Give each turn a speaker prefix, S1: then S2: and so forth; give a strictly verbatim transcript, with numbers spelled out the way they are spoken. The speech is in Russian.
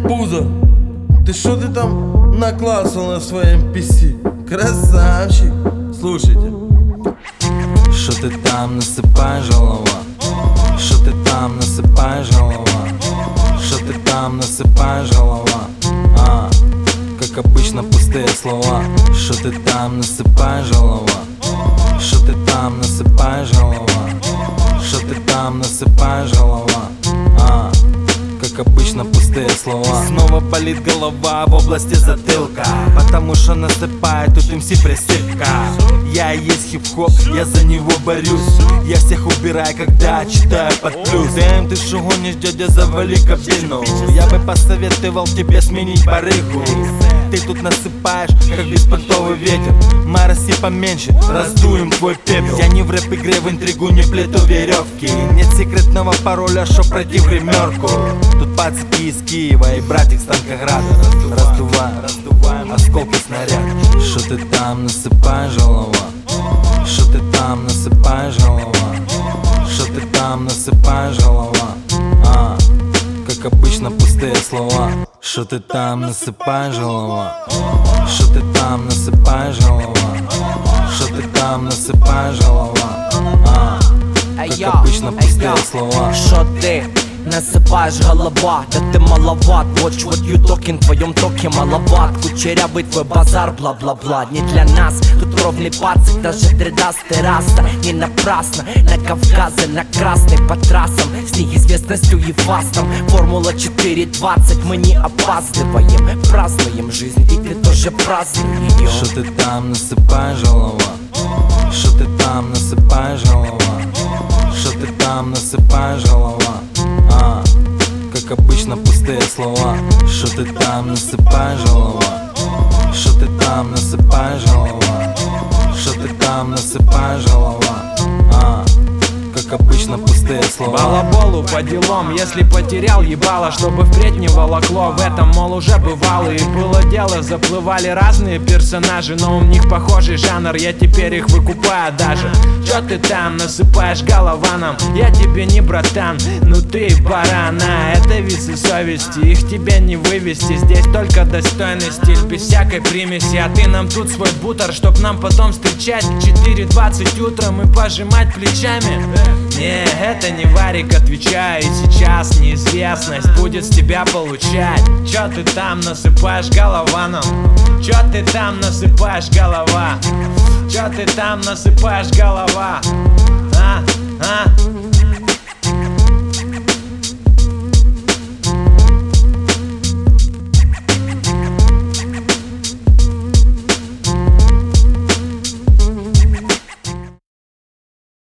S1: пузо. Ты что ты там наклацал на своем пи си? Красавчик. Слушайте.
S2: Что ты там насыпаешь, голова? Что ты там насыпаешь, голова? Что ты там насыпаешь, голова? А, как обычно пустые слова. Что ты там насыпаешь, голова? Что ты там насыпаешь, голова? Что ты там насыпаешь, голова? А, как обычно пустые слова. Снова болит голова в области затылка, потому что насыпает тут эм си присыпка. Я и есть хип-хоп, я за него борюсь. Я всех убираю, когда читаю под плюс. Дэм, ты шо гонишь, дядя, завали кабину. Я бы посоветовал тебе сменить барыгу. Ты тут насыпаешь, как беспонтовый ветер. Мароси поменьше, раздуем твой пепел. Я не в рэп-игре, в интригу не плету веревки. Нет секретного пароля, шо пройти в гримерку. Тут пацки из Киева и братик с Танкограда. Раздуваем, раздуваем осколки снаряд. Шо ты там насыпаешь, голова? Шо ты там насыпаешь, голова? Шо ты там насыпаешь, голова? А, как обычно пустые слова. Шо ты там насыпаешь, голова? Шо ты там насыпаешь, голова? Шо ты там насыпаешь, голова? А, как обычно пустые слова.
S3: Шо ты насыпаешь, голова? Да ты маловат, watch what you talking, в твоем токе маловат. Кучерявый твой базар, бла-бла-бла. Не для нас, тут ровный пацик, даже дредастый раста. Не напрасно, на Кавказе, на красный по трассам. С неизвестностью и фастом, формула четыре двадцать. Мы не опаздываем, празднуем жизнь, и ты тоже празднуй ее.
S2: Шо ты там насыпаешь, голова? Шо ты там насыпаешь, голова? Шо ты там насыпаешь, голова? А, как обычно пустые слова. Шо ты там насыпаешь, голова? Шо ты там насыпаешь, голова? Шо ты там насыпаешь, голова? А, как обычно пустые слова.
S4: Балаболу по делам, если потерял ебало, чтобы впредь не волокло. В этом, мол, уже бывало и было дело. Заплывали разные персонажи, но у них похожий жанр. Я теперь их выкупаю даже. Чё ты там насыпаешь голованом? Я тебе не братан, ну ты барана. Это весы совести, их тебе не вывести. Здесь только достойный стиль, без всякой примеси. А ты нам тут свой бутер, чтоб нам потом встречать четыре двадцать утром и пожимать плечами. Не, это не варик, отвечаю. И сейчас неизвестность будет с тебя получать. Чё ты там насыпаешь голованом? Чё ты там насыпаешь, голова? Чё ты там насыпаешь, голова? А, а?